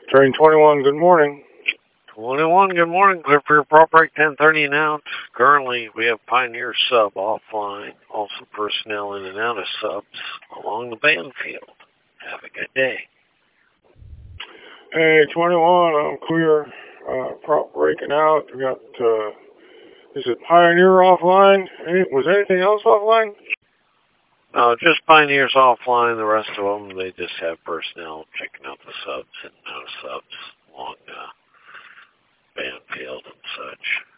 Train 21, good morning. 21, good morning. Clear for your prop break, 10:30 and out. Currently, we have Pioneer sub offline. Also personnel in and out of subs along the band field. Have a good day. Hey, 21, I'm clear. Prop breaking out. We got, is it Pioneer offline? Was anything else offline? No, just Pioneer's offline. The rest of them, they just have personnel checking out the subs and out of subs along the band field and such.